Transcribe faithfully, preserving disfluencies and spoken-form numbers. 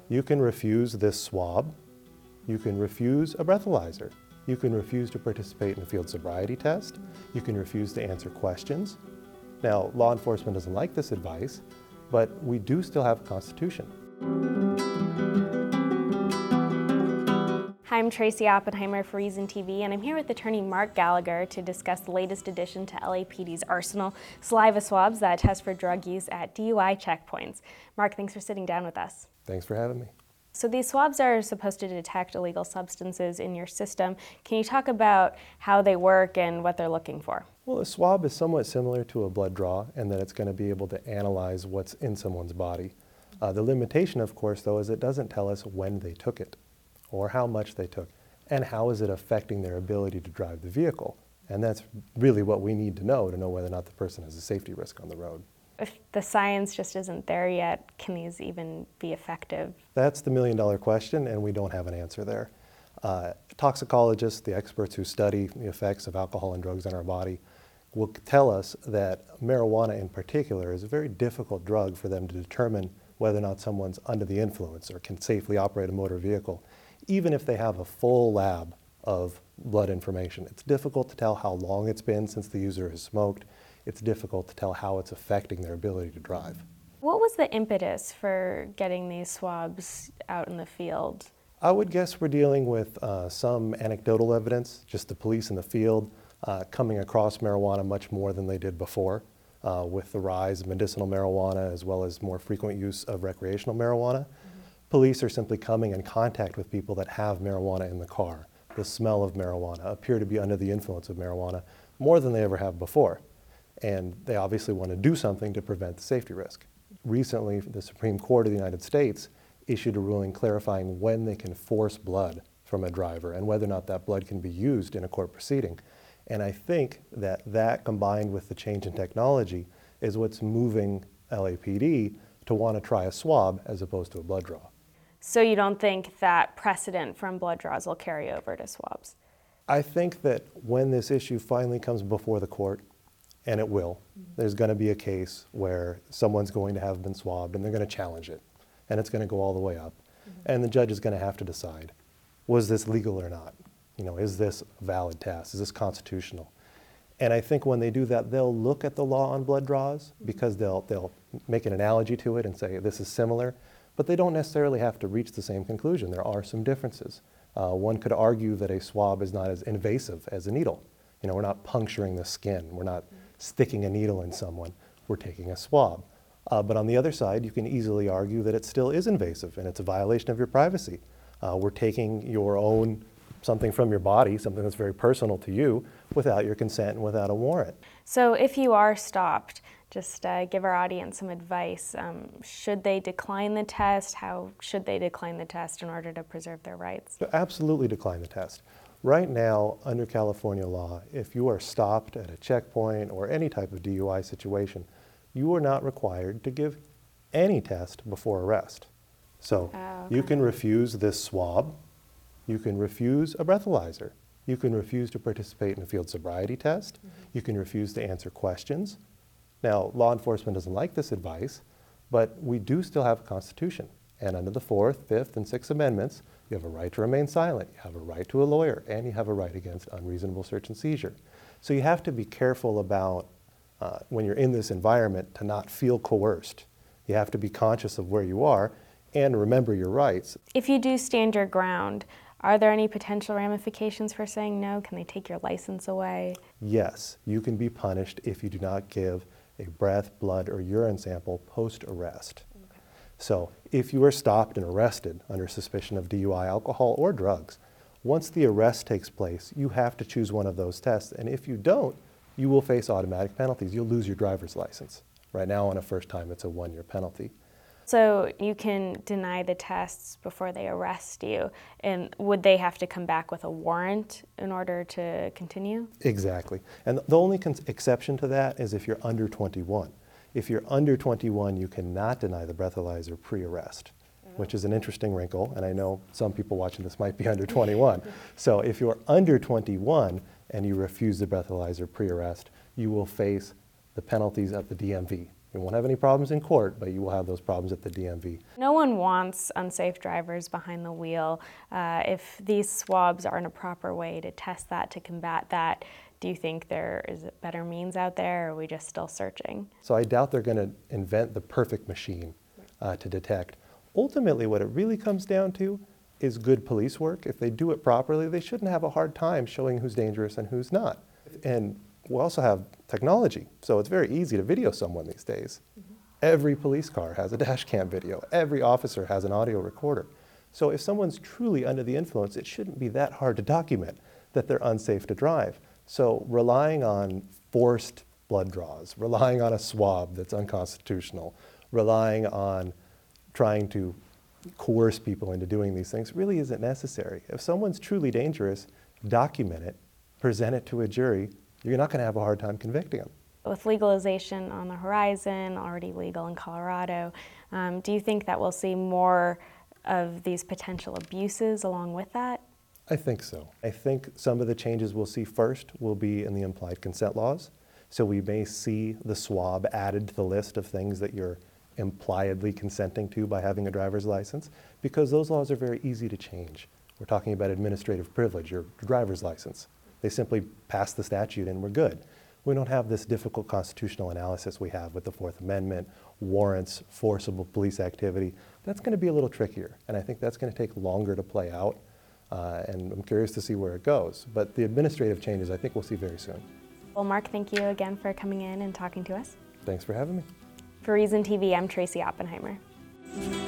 You can refuse this swab. You can refuse a breathalyzer. You can refuse to participate in a field sobriety test. You can refuse to answer questions. Now, law enforcement doesn't like this advice, but we do still have a constitution. Hi, I'm Tracy Oppenheimer for Reason T V, and I'm here with attorney Mark Gallagher to discuss the latest addition to L A P D's arsenal, saliva swabs that test for drug use at D U I checkpoints. Mark, thanks for sitting down with us. Thanks for having me. So these swabs are supposed to detect illegal substances in your system. Can you talk about how they work and what they're looking for? Well, a swab is somewhat similar to a blood draw in that it's going to be able to analyze what's in someone's body. Uh, the limitation, of course, though, is it doesn't tell us when they took it or how much they took and how is it affecting their ability to drive the vehicle. And that's really what we need to know to know whether or not the person has a safety risk on the road. If the science just isn't there yet, can these even be effective? That's the million dollar question, and we don't have an answer there. Uh, toxicologists, the experts who study the effects of alcohol and drugs on our body, will tell us that marijuana in particular is a very difficult drug for them to determine whether or not someone's under the influence or can safely operate a motor vehicle, even if they have a full lab of blood information. It's difficult to tell how long it's been since the user has smoked. It's difficult to tell how it's affecting their ability to drive. What was the impetus for getting these swabs out in the field? I would guess we're dealing with uh, some anecdotal evidence, just the police in the field uh, coming across marijuana much more than they did before, uh, with the rise of medicinal marijuana as well as more frequent use of recreational marijuana. Mm-hmm. Police are simply coming in contact with people that have marijuana in the car. The smell of marijuana, appear to be under the influence of marijuana more than they ever have before. And they obviously want to do something to prevent the safety risk. Recently, the Supreme Court of the United States issued a ruling clarifying when they can force blood from a driver and whether or not that blood can be used in a court proceeding. And I think that that combined with the change in technology is what's moving L A P D to want to try a swab as opposed to a blood draw. So you don't think that precedent from blood draws will carry over to swabs? I think that when this issue finally comes before the court, and it will, there's going to be a case where someone's going to have been swabbed and they're going to challenge it, and it's going to go all the way up. Mm-hmm. And the judge is going to have to decide, was this legal or not? You know, is this a valid test? Is this constitutional? And I think when they do that, they'll look at the law on blood draws because they'll, they'll make an analogy to it and say this is similar, but they don't necessarily have to reach the same conclusion. There are some differences. Uh, one could argue that a swab is not as invasive as a needle. You know, we're not puncturing the skin. We're not sticking a needle in someone. We're taking a swab. Uh, but on the other side, you can easily argue that it still is invasive and it's a violation of your privacy. Uh, we're taking your own something from your body, something that's very personal to you, without your consent and without a warrant. So if you are stopped, just uh, give our audience some advice. Um, should they decline the test? How should they decline the test in order to preserve their rights? So absolutely decline the test. Right now, under California law, if you are stopped at a checkpoint or any type of D U I situation, you are not required to give any test before arrest. So oh, okay. You can refuse this swab, you can refuse a breathalyzer, you can refuse to participate in a field sobriety test, mm-hmm. you can refuse to answer questions. Now, law enforcement doesn't like this advice, but we do still have a constitution. And under the Fourth, Fifth, and Sixth Amendments, you have a right to remain silent, you have a right to a lawyer, and you have a right against unreasonable search and seizure. So you have to be careful about, uh, when you're in this environment, to not feel coerced. You have to be conscious of where you are and remember your rights. If you do stand your ground, are there any potential ramifications for saying no? Can they take your license away? Yes, you can be punished if you do not give a breath, blood, or urine sample post-arrest. So if you are stopped and arrested under suspicion of D U I, alcohol, or drugs, once the arrest takes place, you have to choose one of those tests. And if you don't, you will face automatic penalties. You'll lose your driver's license. Right now, on a first time, it's a one-year penalty. So you can deny the tests before they arrest you. And would they have to come back with a warrant in order to continue? Exactly. And the only con- exception to that is if you're under twenty-one. If you're under twenty-one, you cannot deny the breathalyzer pre-arrest, which is an interesting wrinkle, and I know some people watching this might be under twenty-one. So if you're under twenty-one and you refuse the breathalyzer pre-arrest, you will face the penalties of the D M V. You won't have any problems in court, but you will have those problems at the D M V. No one wants unsafe drivers behind the wheel. Uh, if these swabs aren't a proper way to test that, to combat that, do you think there is a better means out there, or are we just still searching? So I doubt they're going to invent the perfect machine uh, to detect. Ultimately, what it really comes down to is good police work. If they do it properly, they shouldn't have a hard time showing who's dangerous and who's not. And we also have technology, so it's very easy to video someone these days. Mm-hmm. Every police car has a dash cam video. Every officer has an audio recorder. So if someone's truly under the influence, it shouldn't be that hard to document that they're unsafe to drive. So relying on forced blood draws, relying on a swab that's unconstitutional, relying on trying to coerce people into doing these things really isn't necessary. If someone's truly dangerous, document it, present it to a jury. You're not going to have a hard time convicting them. With legalization on the horizon, already legal in Colorado, um, do you think that we'll see more of these potential abuses along with that? I think so. I think some of the changes we'll see first will be in the implied consent laws. So we may see the swab added to the list of things that you're impliedly consenting to by having a driver's license, because those laws are very easy to change. We're talking about administrative privilege, your driver's license. They simply pass the statute and we're good. We don't have this difficult constitutional analysis we have with the Fourth Amendment, warrants, forcible police activity. That's going to be a little trickier, and I think that's going to take longer to play out, uh, and I'm curious to see where it goes. But the administrative changes I think we'll see very soon. Well, Mark, thank you again for coming in and talking to us. Thanks for having me. For Reason T V, I'm Tracy Oppenheimer.